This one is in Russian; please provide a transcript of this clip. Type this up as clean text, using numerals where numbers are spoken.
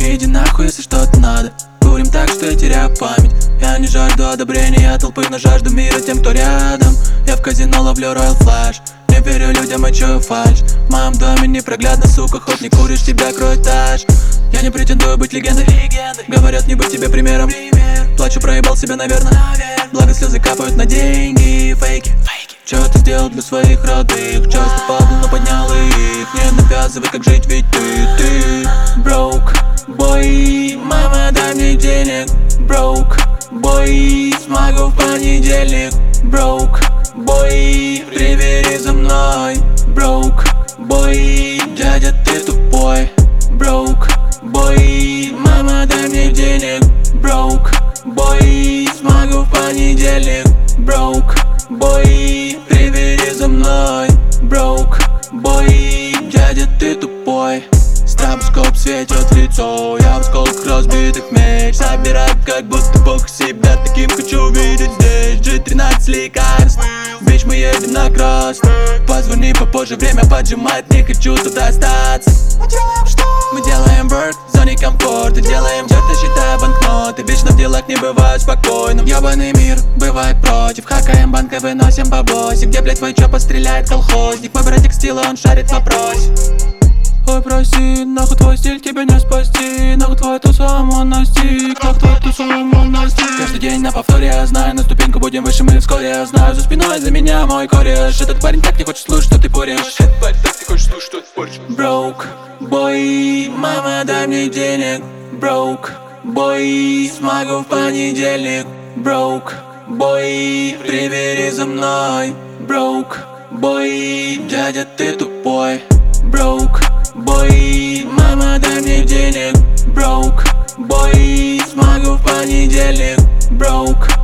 Иди нахуй, если что-то надо. Курим так, что я теряю память. Я не жажду одобрения толпы, но жажду мира тем, кто рядом. Я в казино ловлю Royal Flash. Не верю людям и чую фальшь. В моем доме непроглядно, сука, хоть не куришь, тебя кроет аж. Я не претендую быть легендой. Говорят, не быть тебе примером. Плачу, проебал себя, наверное. Благо слезы капают на деньги. Фейки. Чё ты сделал для своих родных? Часто падал, но поднял их. Не навязывай, как жить, ведь ты broke boy. Мама, дай мне денег. Broke boy. Смогу в понедельник. Broke boy. Привери за мной. Broke boy. Дядя, ты тупой. Broke boy. Мама, дай мне денег. Broke boy. Смогу в понедельник. Broke boy. Привери за мной. Broke boy. Дядя, ты тупой. Стробоскоп светит в лицо. Я в осколках разбитых меч. Собираю, как будто бог себя таким хочу видеть здесь. G13 лекарств. Бич, мы едем на кросс. Позвони попозже, время поджимает. Не хочу тут остаться. Мы делаем work в зоне комфорта. Делаем черты, считая банкноты. Вечно в делах не бывает спокойным. Ёбаный мир бывает против. Хакаем банкой, выносим бабоси. Где, блять, твой чё постреляет колхозник? Мой братик стила, он шарит в вопросе. Ой, прости, нахуй твой стиль, тебя не спасти. Нахуй твой тусу, он настиг. Нахуй твой тусу, он настиг. Каждый день на повторе, я знаю. На ступеньку будем выше, мы вскоре. Я знаю, за спиной за меня мой кореш. Этот парень так не хочет слушать, что ты порешь. Этот парень так не хочет слушать, что ты порешь. Broke boy, мама, дай мне денег. Broke boy, смогу в понедельник. Broke boy, привери за мной. Broke boy, дядя, ты тупой. Broke boy, мама, дай мне денег. Broke boy, смогу в понедельник. Broke